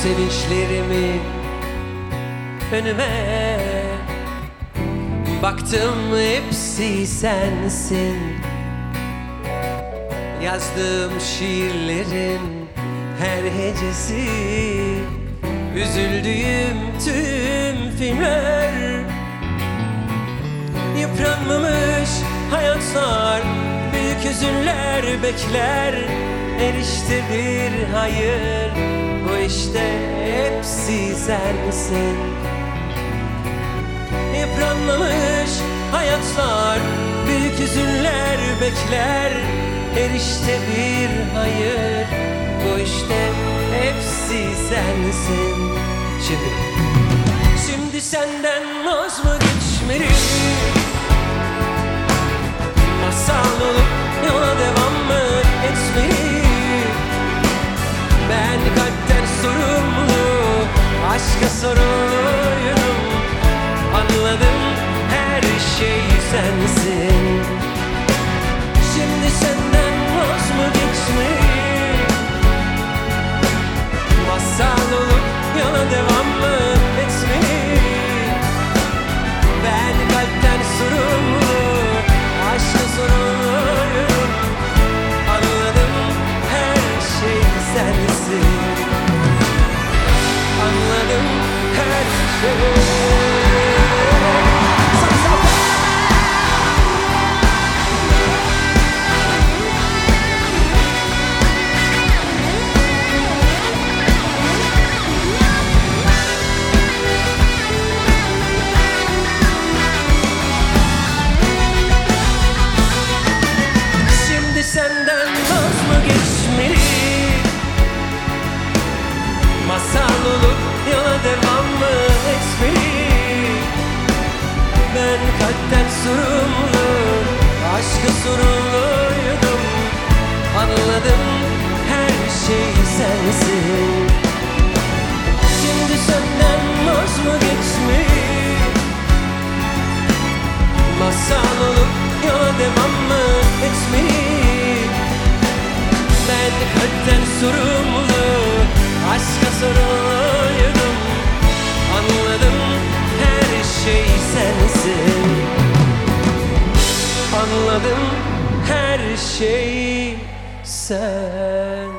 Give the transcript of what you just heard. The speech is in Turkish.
sevinçlerimi önüme baktım, hepsi sensin. Yazdığım şiirlerin her hecesi, üzüldüğüm tüm filmler, yıpranmamış hayatlar, büyük hüzünler bekler. Her işte bir hayır, bu işte hepsi sensin. Yıpranmamış hayatlar, büyük hüzünler bekler. Her işte bir hayır, bu işte hepsi sensin. Şimdi senden vaz mı geçmeli? Masal olup yola devam mı etmeli? Ben kalpten sorumlu, aşka sorumluyum. Anladım, her şey sensin. Şimdi senden vaz mı geçmeli? Masal olup yola devam mı etmeli? Ben kalpten sorumlu, aşka sorumluyum. Anladım, her şey sensin. Anladım, her şey. Senden vaz mı geçmeli? Masal olup yola devam mı etmeli? Ben kalpten sorumlu, aşka sorumluydum. Anladım, her şey sensin. Şimdi senden vaz mı geçmeli? Masal olup yola devam mı etmeli? Ben kalpten sorumlu, aşka sorumluydum. Anladım, her şey sensin. Anladım, her şey sen.